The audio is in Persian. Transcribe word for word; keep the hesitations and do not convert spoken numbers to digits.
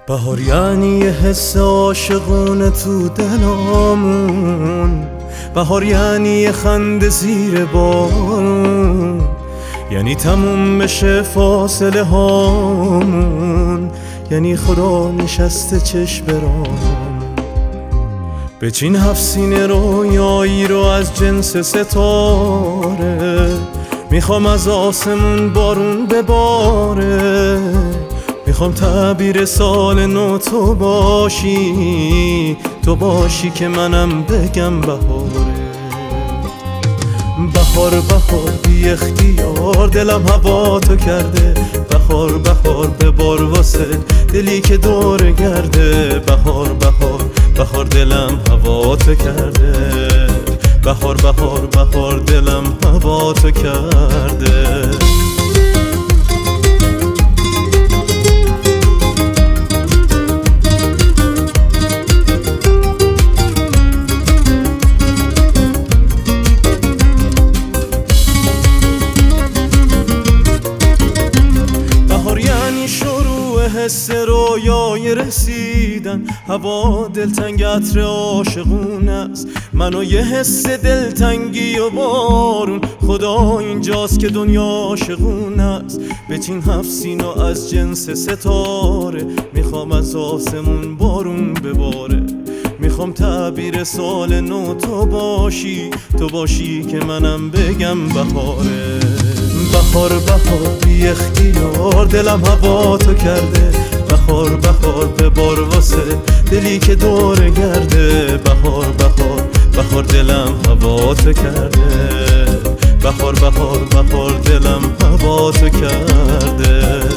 بهار یعنی یه حس عاشقونه تو دلامون، بهار یعنی یه خنده زیر بارون، یعنی تموم بشه فاصله هامون، یعنی خدا نشسته چشم برام. بچین هفت سینه رویایی رو از جنس ستاره، میخوام از آسمون بارون بباره، میخوام تعبیر سال نو تو باشی، تو باشی که منم بگم بهاره. بهار بهار بی اختیار دلم هوا تو کرده، بهار بهار ببار واسه دلی که دور گرده، بهار بهار بهار دلم هوا تو کرده، بهار بهار بهار دلم هوا تو کرده. حس رویای رسیدن، هوا دلتنگ عطر عاشقون است، منو یه حس دلتنگی و بارون، خدا اینجاست که دنیا عاشقون است. بچین هفت سینه از جنس ستاره، میخوام از آسمون بارون بباره، میخوام تعبیر سال نو تو باشی، تو باشی که منم بگم بهاره. بهار بهار بی اختیار دلم هوا تو کرده، بهار بهار ببار واسه دلی که دور گرده، بهار بهار بهار دلم هوا تو کرده، بهار بهار بهار دلم هوا تو کرده.